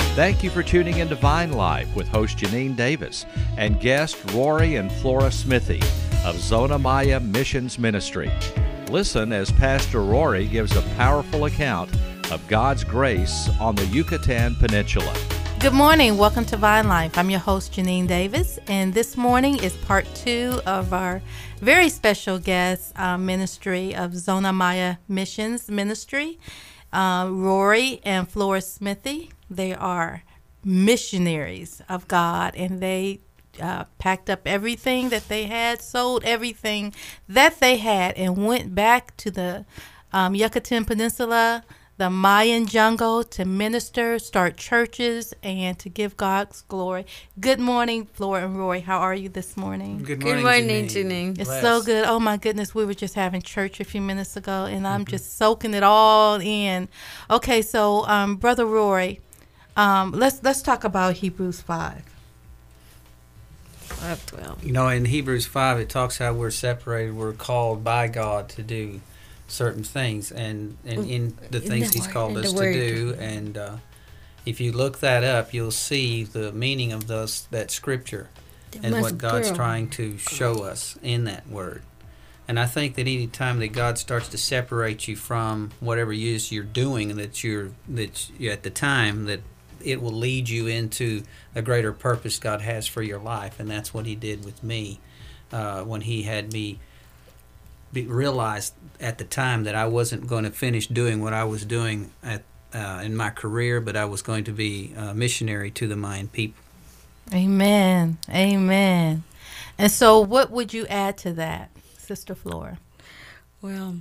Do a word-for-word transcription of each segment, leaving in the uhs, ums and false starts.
Thank you for tuning in to Vine Life with host Janine Davis and guest Rory and Flora Smithy of Zona Maya Missions Ministry. Listen as Pastor Rory gives a powerful account of God's grace on the Yucatan Peninsula. Good morning. Welcome to Vine Life. I'm your host, Janine Davis, and this morning is part two of our very special guest uh, ministry of Zona Maya Missions Ministry. Uh, Rory and Flora Smithy, they are missionaries of God, and they uh, packed up everything that they had, sold everything that they had, and went back to the um, Yucatan Peninsula, the Mayan jungle, to minister, start churches, and to give God's glory. Good morning, Flora and Rory. How are you this morning? Good morning, Good morning, Janine. Janine. It's Bless. so good. Oh, my goodness. We were just having church a few minutes ago, and I'm mm-hmm. just soaking it all in. Okay, so, um, Brother Rory, um, let's let's talk about Hebrews five. five twelve. You know, in Hebrews five, it talks how we're separated. We're called by God to do certain things, and, and in the In things the He's word, called in us the to word. do. And uh, if you look that up, you'll see the meaning of those that scripture They and what must God's grow. trying to show us in that word. And I think that any time that God starts to separate you from whatever it is you're doing, that you're that you, at the time, that it will lead you into a greater purpose God has for your life. And that's what He did with me uh, when He had me be, realize at the time that I wasn't going to finish doing what I was doing at uh, in my career, but I was going to be a missionary to the Mayan people. Amen. Amen. And so what would you add to that, Sister Flora? Well,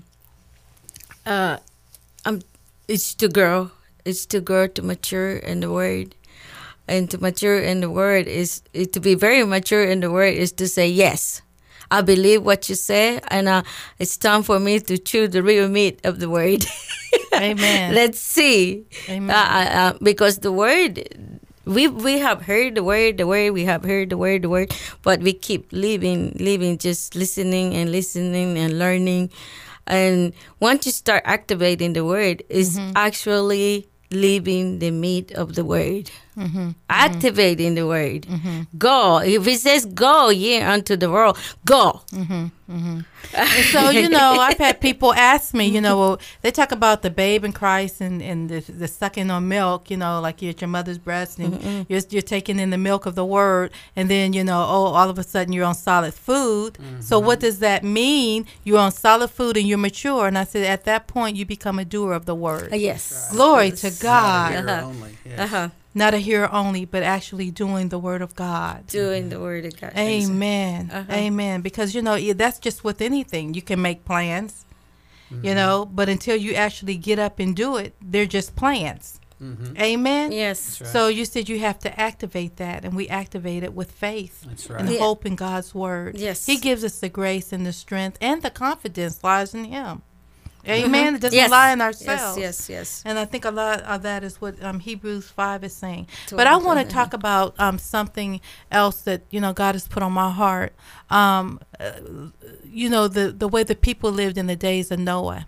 uh, I'm, it's to grow. It's to grow, to mature in the Word. And to mature in the Word is, is to be very mature in the Word is to say yes. I believe what you say, and uh, it's time for me to chew the real meat of the Word. Amen. Let's see. Amen. Uh, uh, because the Word, we we have heard the Word, the Word, we have heard the Word, the Word, but we keep living, living, just listening and listening and learning. And once you start activating the Word, it's mm-hmm. actually living the meat of the Word. Mm-hmm. Activating the Word. Mm-hmm. Go. If it says go ye unto the world, go. Mm-hmm. Mm-hmm. And so, you know, I've had people ask me, you know, well, they talk about the babe in Christ and, and the, the sucking on milk, you know, like you're at your mother's breast and mm-hmm. you're, you're taking in the milk of the Word. And then, you know, oh, all of a sudden you're on solid food. Mm-hmm. So what does that mean? You're on solid food and you're mature. And I said, at that point, you become a doer of the Word. Uh, yes. Right. Glory yes. to God. Not a hearer Uh-huh. only. Yes. Uh-huh. Not a hearer only, but actually doing the Word of God. Doing the Word of God. Amen. Uh-huh. Amen. Because, you know, that's just with anything. You can make plans, mm-hmm. you know, but until you actually get up and do it, they're just plans. Mm-hmm. Amen. Yes. Right. So you said you have to activate that, and we activate it with faith. That's right. And Yeah. hope in God's Word. Yes. He gives us the grace and the strength, and the confidence lies in Him. Amen. Mm-hmm. It doesn't Yes. lie in ourselves. Yes, yes, yes. And I think a lot of that is what um, Hebrews five is saying. To But I want to uh, talk about um, something else that, you know, God has put on my heart. Um, uh, you know, the, the way the people lived in the days of Noah.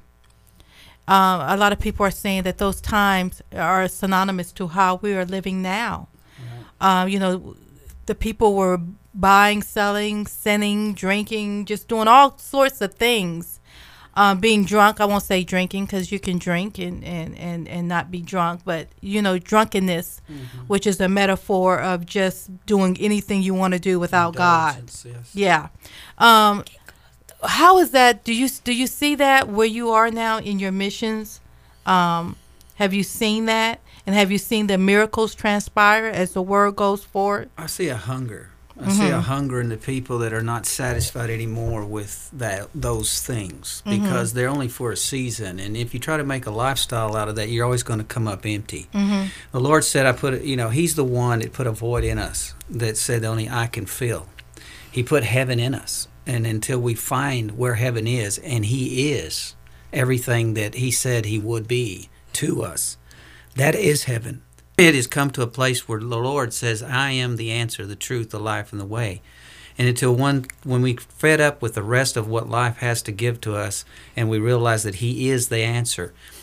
Um, a lot of people are saying that those times are synonymous to how we are living now. Right. Um, you know, the people were buying, selling, sinning, drinking, just doing all sorts of things. Um, being drunk, I won't say drinking because you can drink and, and, and, and not be drunk, but, you know, drunkenness, mm-hmm. which is a metaphor of just doing anything you want to do without God. Yes. Yeah. Um, how is that? Do you do you see that where you are now in your missions? Um, have you seen that? And have you seen the miracles transpire as the word goes forward? I see a hunger. I Mm-hmm. see a hunger in the people that are not satisfied anymore with that those things because mm-hmm. they're only for a season. And if you try to make a lifestyle out of that, you're always going to come up empty. Mm-hmm. The Lord said, "I put, you know, He's the one that put a void in us that said only I can fill." He put heaven in us, and until we find where heaven is, and He is everything that He said He would be to us, that is heaven. It has come to a place where the Lord says, I am the answer, the truth, the life, and the way. And until one, when we fed up with the rest of what life has to give to us, and we realize that He is the answer,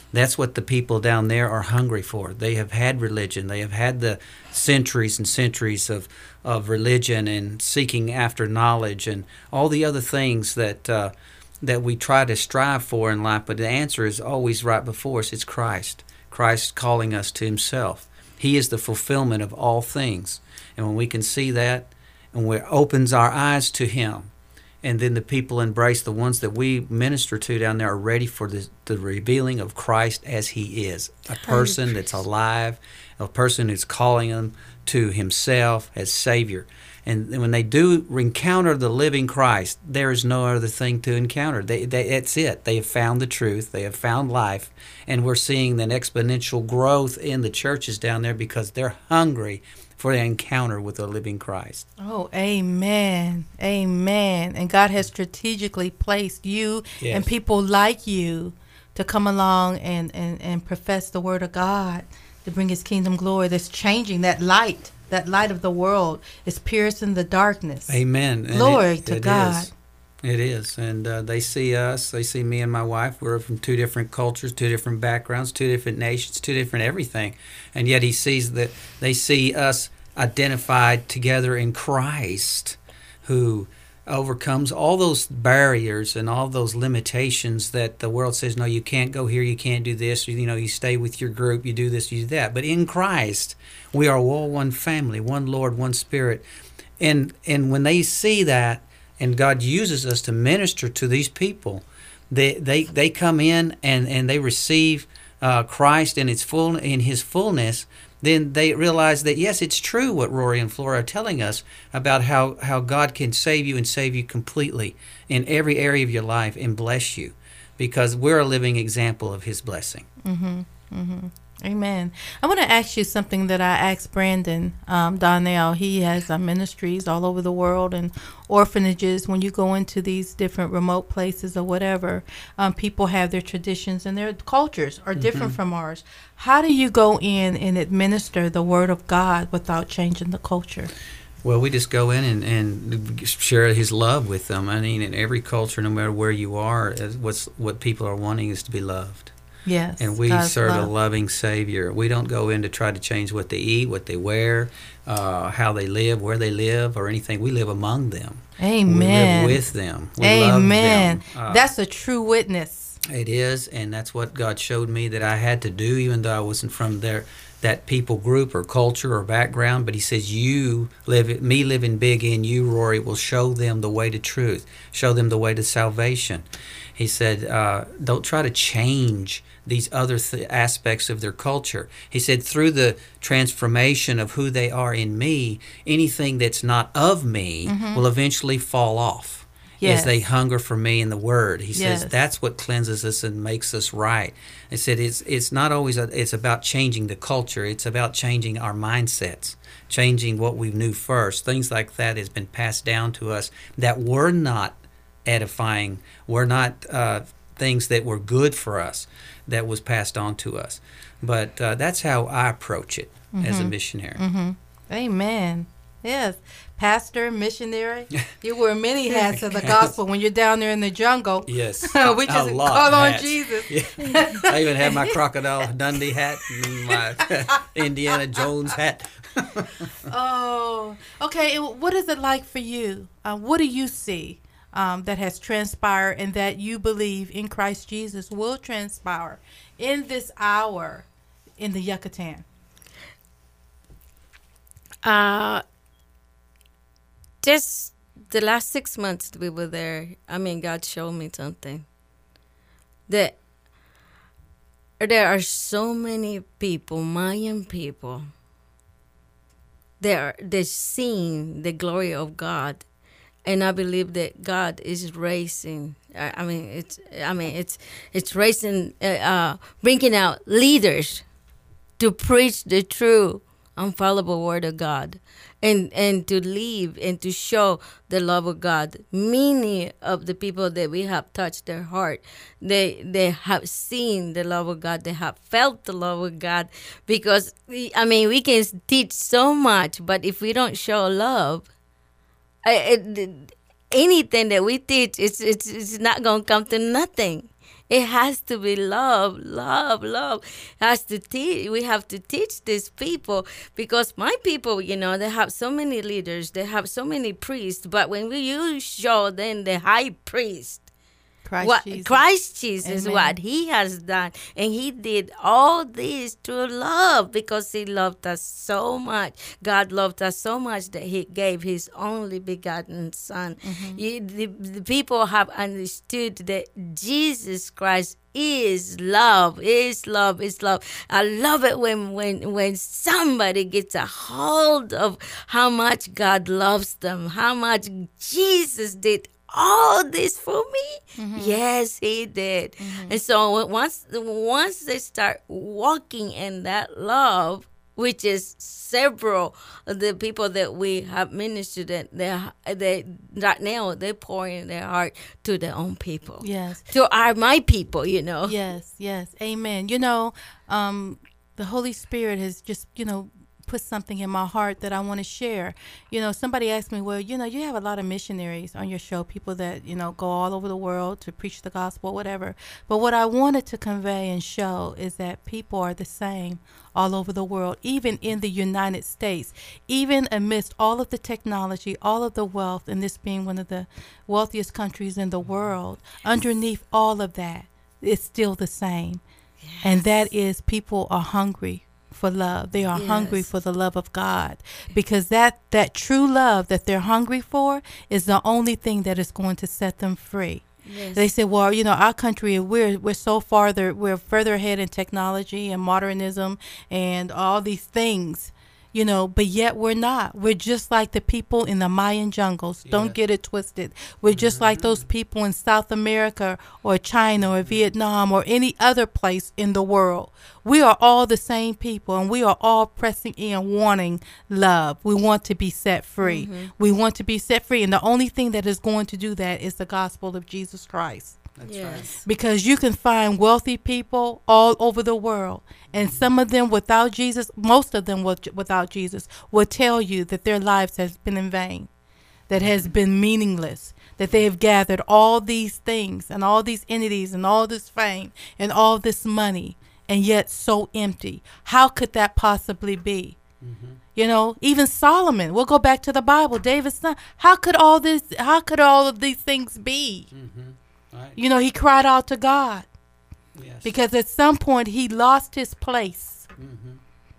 That's what the people down there are hungry for. They have had religion. They have had the centuries and centuries of, of religion and seeking after knowledge and all the other things that uh, that we try to strive for in life. But the answer is always right before us. It's Christ. Christ calling us to himself. He is the fulfillment of all things. And when we can see that and when it opens our eyes to him, and then the people embrace, the ones that we minister to down there are ready for the, the revealing of Christ as he is. A person that's alive, a person who's calling them to himself as Savior. And when they do encounter the living Christ, there is no other thing to encounter. They, they, that's it. They have found the truth. They have found life. And we're seeing an exponential growth in the churches down there because they're hungry for the encounter with the living Christ. Oh, amen. Amen. And God has strategically placed you Yes. and people like you to come along and, and, and profess the word of God, to bring his kingdom glory. That's changing that light. That light of the world is piercing the darkness. Amen. And Glory it, to it God. Is. It is. And uh, they see us, they see me and my wife. We're from two different cultures, two different backgrounds, two different nations, two different everything. And yet he sees that they see us identified together in Christ, who overcomes all those barriers and all those limitations that the world says, no, you can't go here, you can't do this, you know, you stay with your group, you do this, you do that. But in Christ, we are all one family, one Lord, one Spirit. And and when they see that, and God uses us to minister to these people, they they, they come in and, and they receive uh, Christ in its full in his fullness. Then they realize that, yes, it's true what Rory and Flora are telling us about how, how God can save you and save you completely in every area of your life and bless you, because we're a living example of his blessing. Mm-hmm. Mm-hmm. Amen. I want to ask you something that I asked Brandon um, Donnell. He has uh, ministries all over the world and orphanages. When you go into these different remote places or whatever, um, people have their traditions and their cultures are different mm-hmm. from ours. How do you go in and administer the Word of God without changing the culture? Well, we just go in and, and share his love with them. I mean, in every culture, no matter where you are, what's what people are wanting is to be loved. Yes, and we God's serve love. a loving Savior. We don't go in to try to change what they eat, what they wear, uh, how they live, where they live, or anything. We live among them. Amen. We live with them. We Amen. love them. Uh, That's a true witness. It is, and that's what God showed me that I had to do, even though I wasn't from their that people group or culture or background. But he says, you live, me living big in you, Rory, will show them the way to truth, show them the way to salvation. He said, uh, don't try to change these other th- aspects of their culture. He said, through the transformation of who they are in me, anything that's not of me mm-hmm. will eventually fall off. Yes. As they hunger for me in the Word. He yes. says that's what cleanses us and makes us right. He said it's it's not always a, it's about changing the culture. It's about changing our mindsets, changing what we knew first. Things like that has been passed down to us that were not edifying, were not uh, things that were good for us, that was passed on to us. But uh, that's how I approach it mm-hmm. as a missionary. Mm-hmm. Amen. Yes. Pastor, missionary, you wear many hats of the gospel when you're down there in the jungle. Yes. we just call on hats. Jesus. Yeah. I even have my Crocodile Dundee hat and my Indiana Jones hat. Oh, okay. What is it like for you? Uh, what do you see um, that has transpired and that you believe in Christ Jesus will transpire in this hour in the Yucatan? Uh, just the last six months we were there, I mean, God showed me something. That there are so many people, Mayan people, they are they're seeing the glory of God, and I believe that God is raising. I, I mean, it's I mean it's it's raising, uh, uh, bringing out leaders to preach the true, infallible Word of God, and and to live and to show the love of God. Many of the people that we have touched their heart, they they have seen the love of God, they have felt the love of God, because, I mean, we can teach so much, but if we don't show love, it, anything that we teach, it's, it's, it's not going to come to nothing. It has to be love, love, love. It has to teach. We have to teach these people, because my people, you know, they have so many leaders, they have so many priests. But when we you show them the high priest, Christ what Jesus. Christ Jesus, Amen. what He has done, and He did all this through love, because He loved us so much. God loved us so much that He gave His only begotten Son. Mm-hmm. You, the, the people have understood that Jesus Christ is love, is love, is love. I love it when when when somebody gets a hold of how much God loves them, how much Jesus did all this for me. Mm-hmm. Yes, He did. Mm-hmm. And so once once they start walking in that love, which is several of the people that we have ministered, that they they right now they're pouring their heart to their own people. Yes, to our my people, you know. Yes, yes, amen. You know, um, the Holy Spirit has just you know put something in my heart that I want to share. You know, somebody asked me, well, you know, you have a lot of missionaries on your show, people that, you know, go all over the world to preach the gospel, whatever. But what I wanted to convey and show is that people are the same all over the world, even in the United States, even amidst all of the technology, all of the wealth, and this being one of the wealthiest countries in the world, underneath all of that, it's still the same. Yes. And that is, people are hungry for love. They are yes. hungry for the love of God, because that that true love that they're hungry for is the only thing that is going to set them free. Yes. They say, well, you know, our country, we're we're so farther, we're further ahead in technology and modernism and all these things, you know, but yet we're not. We're just like the people in the Mayan jungles. Yes. Don't get it twisted. We're just mm-hmm. like those people in South America or China or Vietnam or any other place in the world. We are all the same people, and we are all pressing in, wanting love. We want to be set free. Mm-hmm. We want to be set free, and the only thing that is going to do that is the gospel of Jesus Christ. That's yes. right. Because you can find wealthy people all over the world, and some of them without Jesus, most of them without Jesus, will tell you that their lives has been in vain, that has been meaningless, that they have gathered all these things and all these entities and all this fame and all this money, and yet so empty. How could that possibly be? Mm-hmm. You know, even Solomon, we'll go back to the Bible, David's son. How could all this, how could all of these things be? Mm-hmm. Right. You know, he cried out to God. Yes. Because at some point he lost his place mm-hmm.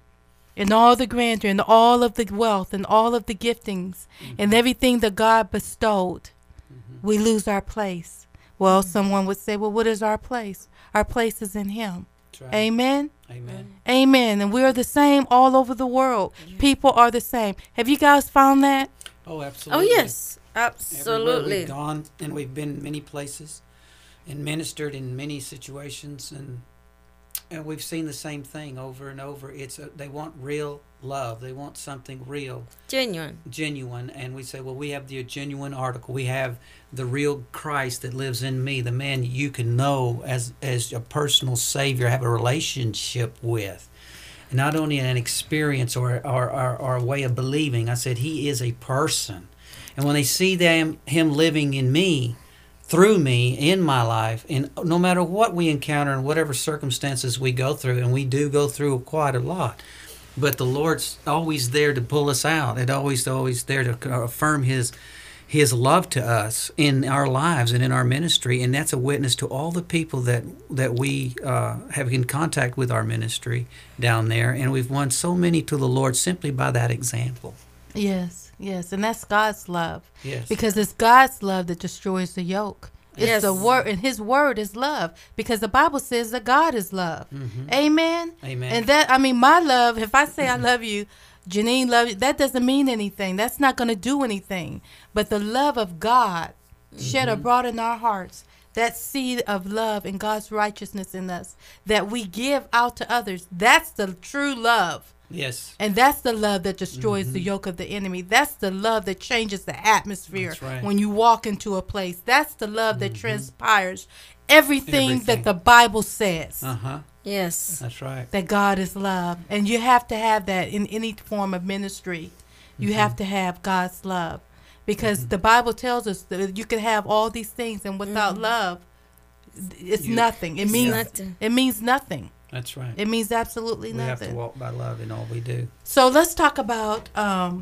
in all the grandeur and all of the wealth and all of the giftings mm-hmm. and everything that God bestowed. Mm-hmm. We lose our place. Well, mm-hmm. someone would say, well, what is our place? Our place is in Him. Right. Amen. Amen. Amen. And we're the same all over the world. Yeah. People are the same. Have you guys found that? Oh, absolutely. Oh, yes. Absolutely. Everywhere we've gone, and we've been many places and ministered in many situations, and and we've seen the same thing over and over. It's a, they want real love. They want something real. Genuine. Genuine. And we say, well, we have the genuine article. We have the real Christ that lives in me, the man you can know as, as a personal Savior, have a relationship with. Not only an experience or, or, or, or a way of believing. I said, He is a person. And when they see them, Him living in me, through me, in my life, and no matter what we encounter and whatever circumstances we go through, and we do go through quite a lot, but the Lord's always there to pull us out. It always, always there to affirm His His love to us in our lives and in our ministry, and that's a witness to all the people that that we uh, have in contact with our ministry down there, and we've won so many to the Lord simply by that example. Yes. Yes, and that's God's love. Yes. Because it's God's love that destroys the yoke. It's yes. the word, and His word is love. Because the Bible says that God is love. Mm-hmm. Amen. Amen. And that, I mean, my love, if I say I love you, Janine love you, that doesn't mean anything. That's not going to do anything. But the love of God mm-hmm. shed abroad in our hearts, that seed of love and God's righteousness in us that we give out to others, that's the true love. Yes. And that's the love that destroys mm-hmm. the yoke of the enemy. That's the love that changes the atmosphere right. when you walk into a place. That's the love mm-hmm. that transpires everything, everything that the Bible says. Uh-huh. Yes. That's right. That God is love. And you have to have that in any form of ministry. You mm-hmm. have to have God's love. Because mm-hmm. the Bible tells us that you can have all these things, and without mm-hmm. love, it's You- nothing. It It's means nothing. it means nothing. That's right. It means absolutely We have nothing. to walk by love in all we do. So let's talk about um,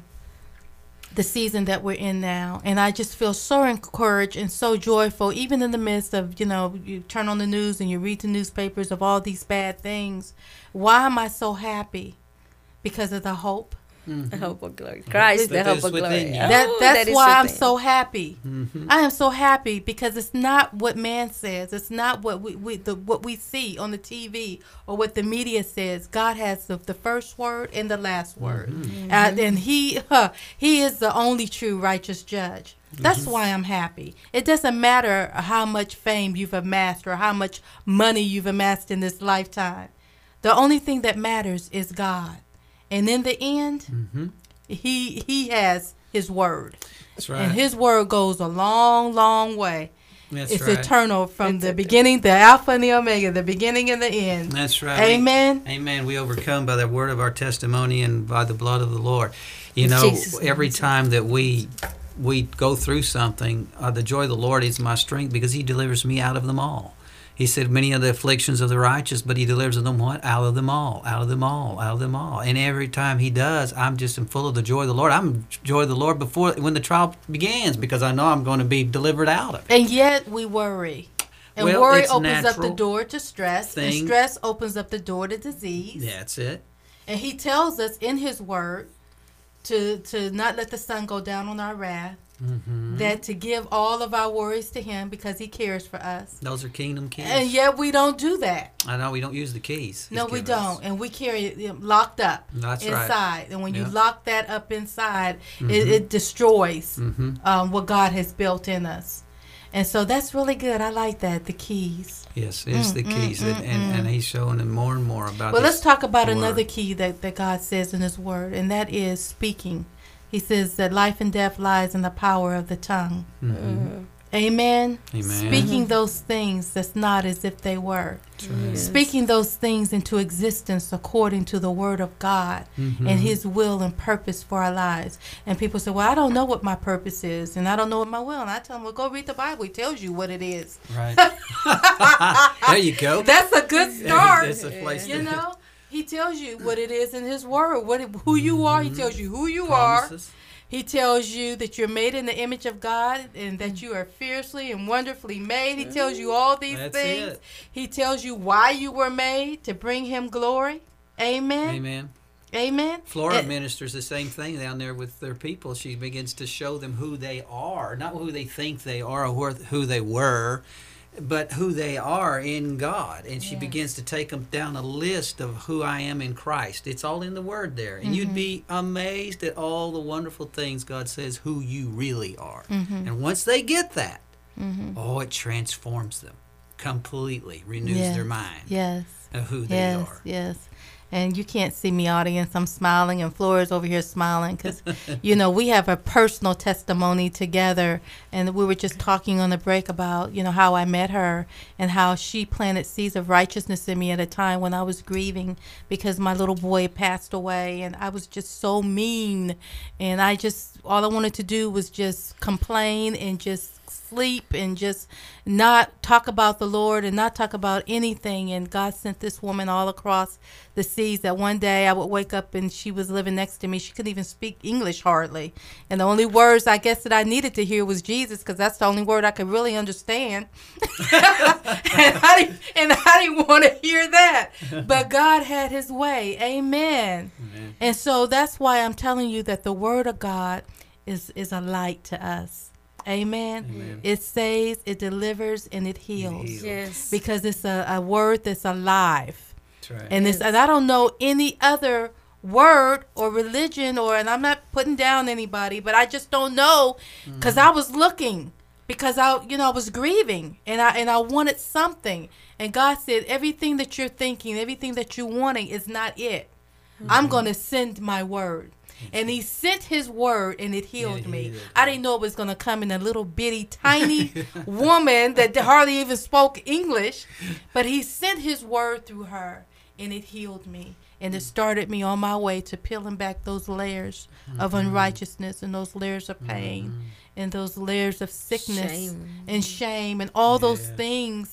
the season that we're in now. And I just feel so encouraged and so joyful, even in the midst of, you know, you turn on the news and you read the newspapers of all these bad things. Why am I so happy? Because of the hope. The hope of glory. Christ, the That hope is of within glory. you. That, Oh, that's that is why I'm within. so happy. Mm-hmm. I am so happy because it's not what man says. It's not what we, we the what we see on the T V or what the media says. God has the, the first word and the last word, Mm-hmm. uh, and He huh, He is the only true righteous judge. That's Mm-hmm. why I'm happy. It doesn't matter how much fame you've amassed or how much money you've amassed in this lifetime. The only thing that matters is God, and in the end, Mm-hmm. He He has His word. That's right. And His word goes a long, long way. That's It's right. eternal from It's the eternal. beginning, the Alpha and the Omega, the beginning and the end. That's right. Amen. Amen. We overcome by the word of our testimony and by the blood of the Lord. You In know, Jesus' name. every time that we we go through something, uh, the joy of the Lord is my strength because He delivers me out of them all. He said, many are the afflictions of the righteous, but He delivers them what? Out of them all, out of them all, out of them all. And every time He does, I'm just full of the joy of the Lord. I'm joy of the Lord before when the trial begins because I know I'm going to be delivered out of it. And yet we worry. And Well, worry it's opens up the natural door to stress. thing. And stress opens up the door to disease. That's it. And He tells us in His word to, to not let the sun go down on our wrath. Mm-hmm. That to give all of our worries to Him because He cares for us. Those are kingdom keys. And yet we don't do that. I know we don't use the keys. He's No, we given us. don't. And we carry it locked up That's right. inside. And when you Yeah. lock that up inside, it, it destroys Mm-hmm. um, what God has built in us. And so that's really good. I like that, the keys. Yes, it's the keys, mm, and, and, and He's showing them more and more about. Well, this let's talk about word. another key that, that God says in His word, and that is speaking. He says that life and death lies in the power of the tongue. Mhm. Amen. Amen. Speaking those things that's not as if they were. Yes. Speaking those things into existence according to the word of God Mhm. and His will and purpose for our lives. And people say, well, I don't know what my purpose is and I don't know what my will. And I tell them, well, go read the Bible. It tells you what it is. Right. There you go. That's a good start. That's a place You to- know, He tells you what it is in His word, what it, who you are. He tells you who you are. Promises. He tells you that you're made in the image of God and that you are fiercely and wonderfully made. He tells you all these That's things. it. He tells you why you were made, to bring Him glory. Amen. Amen. Amen. Flora And- ministers the same thing down there with their people. She begins to show them who they are, not who they think they are or who they were, but who they are in God. And she Yes. begins to take them down a list of who I am in Christ. It's all in the Word there. And you'd be amazed at all the wonderful things God says who you really are. And once they get that, oh, it transforms them completely, renews Yes. their mind Yes. of who they Yes. are. Yes. And you can't see me, audience. I'm smiling, and Flora's over here smiling because, you know, we have a personal testimony together. And we were just talking on the break about, you know, how I met her and how she planted seeds of righteousness in me at a time when I was grieving because my little boy passed away. And I was just so mean. And I just, all I wanted to do was just complain and just sleep and just not talk about the Lord and not talk about anything. And God sent this woman all across the seas that one day I would wake up and she was living next to me. She couldn't even speak English hardly. And the only words I guess that I needed to hear was Jesus because that's the only word I could really understand. and, I didn't, and I didn't want to hear that. But God had His way. Amen. Amen. And so that's why I'm telling you that the Word of God is, is a light to us. Amen. Amen. It saves, it delivers, and it heals. heals. Yes. Because it's a, a word that's alive. That's right. And it's, Yes. and I don't know any other word or religion or, and I'm not putting down anybody, but I just don't know because I was looking because I, you know, I was grieving and I, and I wanted something. And God said, everything that you're thinking, everything that you're wanting is not it. I'm going to send my word. And He sent His word and it healed It me. healed I you. didn't know it was going to come in a little bitty tiny woman that hardly even spoke English. But He sent His word through her and it healed me. And it started me on my way to peeling back those layers of unrighteousness and those layers of pain and those layers of sickness Shame. and shame and all those Yeah. things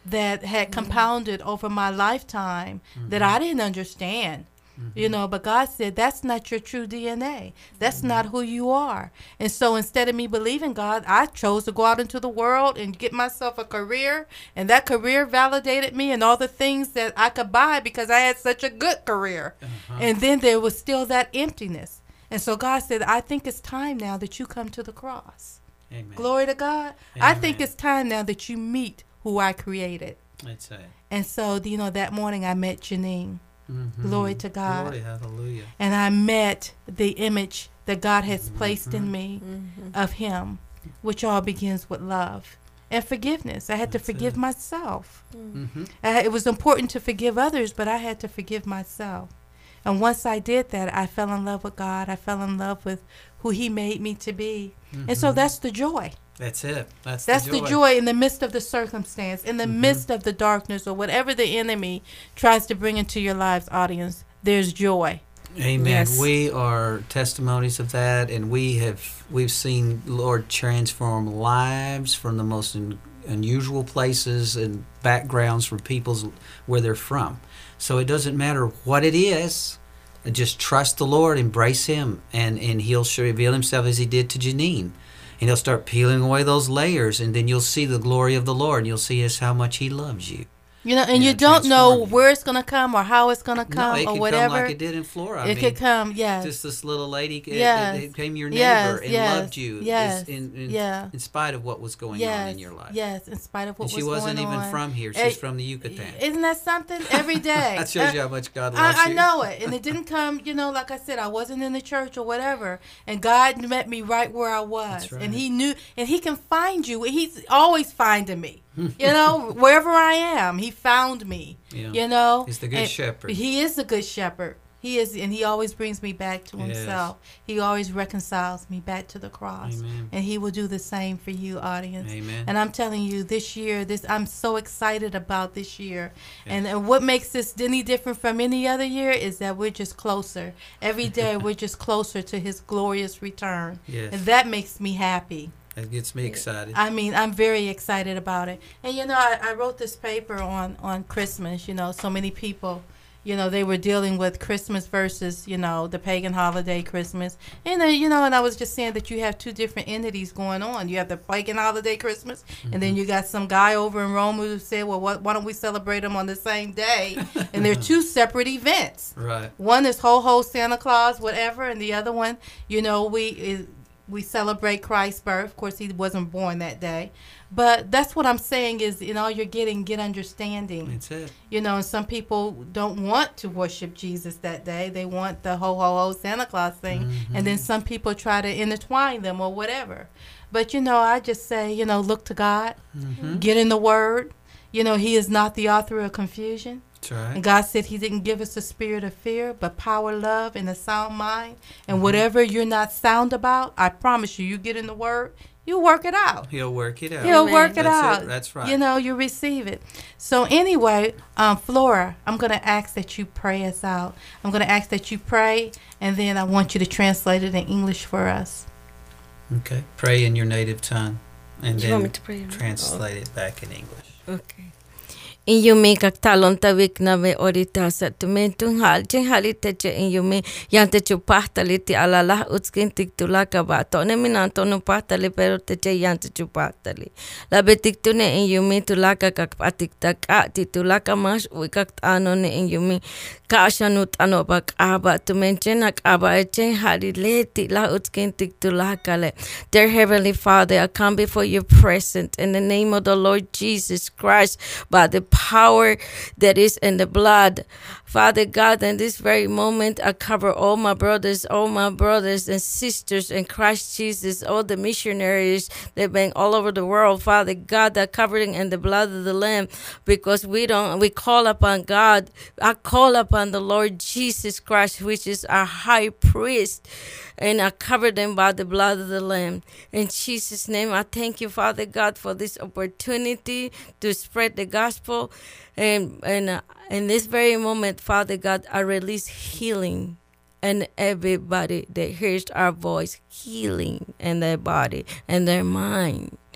that had compounded over my lifetime mm-hmm. that I didn't understand. Mm-hmm. You know, but God said, that's not your true D N A. That's mm-hmm. not who you are. And so instead of me believing God, I chose to go out into the world and get myself a career. And that career validated me and all the things that I could buy because I had such a good career. Uh-huh. And then there was still that emptiness. And so God said, I think it's time now that you come to the cross. Amen. Glory to God. Amen. I think it's time now that you meet who I created. That's it. And so, you know, that morning I met Janine. Mm-hmm. Glory to God. Glory, hallelujah. And I met the image that God has mm-hmm. placed in me mm-hmm. of him, which all begins with love and forgiveness. I had That's to forgive it. myself. Mm-hmm. I, it was important to forgive others, but I had to forgive myself. And once I did that, I fell in love with God. I fell in love with who he made me to be. Mm-hmm. And so that's the joy. That's it. That's, That's the joy. the joy in the midst of the circumstance, in the mm-hmm. midst of the darkness, or whatever the enemy tries to bring into your lives, audience. There's joy. Amen. Yes. We are testimonies of that, and we have we've seen Lord transform lives from the most un, unusual places and backgrounds from people's where they're from. So it doesn't matter what it is. Just trust the Lord, embrace Him, and and He'll show, reveal Himself as He did to Janine. And he'll start peeling away those layers, and then you'll see the glory of the Lord, and you'll see just how much he loves you. You know, and, and you don't know you. where it's going to come or how it's going to come no, it or could whatever. Come like it did in Flora. I it mean, could come, yes. Just this little lady yes. it, it became your neighbor yes, and yes, loved you yes, in, in, yeah. in spite of what was going yes, on in your life. Yes, in spite of what and was going on. she wasn't even from here. She's it, from the Yucatan. Isn't that something? Every day. That shows uh, you how much God loves I, you. I know it. And it didn't come, you know, like I said, I wasn't in the church or whatever. And God met me right where I was. That's right. And he knew, and he can find you. He's always finding me. You know, wherever I am, he found me. Yeah. You know, he's the good and shepherd. He is the good shepherd. He is, and he always brings me back to yes. himself. He always reconciles me back to the cross. Amen. And he will do the same for you, audience. Amen. And I'm telling you, this year, this I'm so excited about this year. Yes. And, and what makes this any different from any other year is that we're just closer. Every day, we're just closer to his glorious return. Yes. And that makes me happy. That gets me excited. I mean, I'm very excited about it. And, you know, I, I wrote this paper on, on Christmas. You know, so many people, you know, they were dealing with Christmas versus, you know, the pagan holiday Christmas. And, uh, you know, and I was just saying that you have two different entities going on. You have the pagan holiday Christmas, mm-hmm. and then you got some guy over in Rome who said, well, what, why don't we celebrate them on the same day? And they're two separate events. Right. One is ho-ho Santa Claus, whatever, and the other one, you know, we... Is, we celebrate Christ's birth. Of course, he wasn't born that day. But that's what I'm saying is in all you're getting, get understanding. That's it. You know, and some people don't want to worship Jesus that day. They want the ho-ho-ho Santa Claus thing. Mm-hmm. And then some people try to intertwine them or whatever. But, you know, I just say, you know, look to God. Mm-hmm. Get in the Word. You know, he is not the author of confusion. Right. And God said he didn't give us a spirit of fear, but power, love, and a sound mind. And mm-hmm. whatever you're not sound about, I promise you, you get in the Word, you work it out. He'll work it out. He'll Amen. work it That's out. It. That's right. You know, you receive it. So anyway, um, Flora, I'm going to ask that you pray us out. I'm going to ask that you pray, and then I want you to translate it in English for us. Okay. Pray in your native tongue, and you then want me to pray in translate it back in English. Okay. In yumi kak talon tawik na me orita sa tumentong hal jeng halite je in yumi yang te chupahtaliti alalah utskin tiktulaka ba to ne minanto no pahtali pero te je yang te chupahtali la betiktune in yumi tulaka kak patiktak a titulaka mas wikak ano ne in yumi ka shanut ano bak aba tumenchenak aba jeng halileti la utskin tiktulaka le. Dear Heavenly Father, I come before your presence in the name of the Lord Jesus Christ by the power that is in the blood. Father God, in this very moment, I cover all my brothers, all my brothers and sisters in Christ Jesus, all the missionaries that have been all over the world. Father God, that covering in the blood of the Lamb, because we don't, we call upon God. I call upon the Lord Jesus Christ, which is our high priest, and I cover them by the blood of the Lamb. In Jesus' name, I thank you, Father God, for this opportunity to spread the gospel. And and uh, in this very moment, Father God, I release healing and everybody that hears our voice, healing in their body and their mind.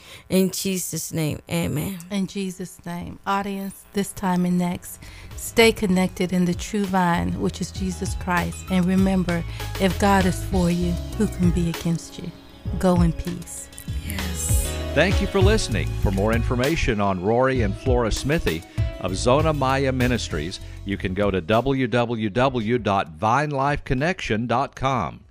In Jesus' name, amen. In Jesus' name. Audience, this time and next, stay connected in the true vine, which is Jesus Christ. And remember, if God is for you, who can be against you? Go in peace. Yes. Thank you for listening. For more information on Rory and Flora Smithy of Zona Maya Ministries, you can go to w w w dot vine life connection dot com.